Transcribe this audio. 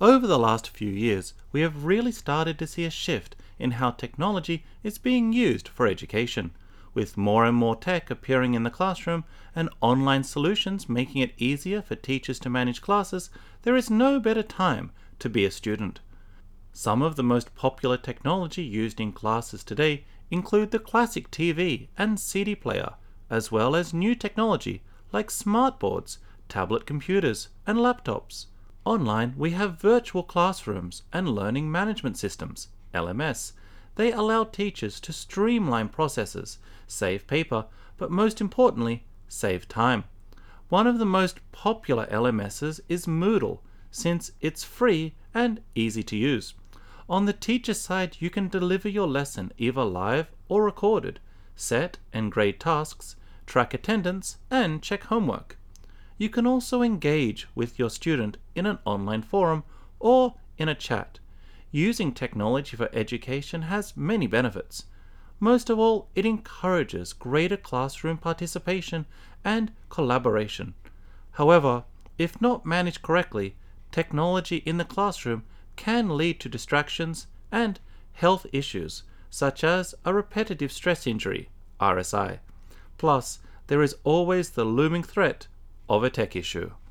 Over the last few years, we have really started to see a shift in how technology is being used for education, with more and more tech appearing in the classroom and online solutions making it easier for teachers to manage classes. There is no better time to be a student. Some of the most popular technology used in classes today include the classic TV and CD player, as well as new technology like smartboards, tablet computers, and laptops. Online, we have virtual classrooms and learning management systems, LMS. They allow teachers to streamline processes, save paper, but most importantly, save time. One of the most popular LMSs is Moodle, since it's free and easy to use. On the teacher side, you can deliver your lesson either live or recorded, set and grade tasks, track attendance, and check homework. You can also engage with your student in an online forum or in a chat. Using technology for education has many benefits. Most of all, it encourages greater classroom participation and collaboration. However, if not managed correctly, technology in the classroom can lead to distractions and health issues, such as a repetitive stress injury, RSI. Plus, there is always the looming threat of a tech issue.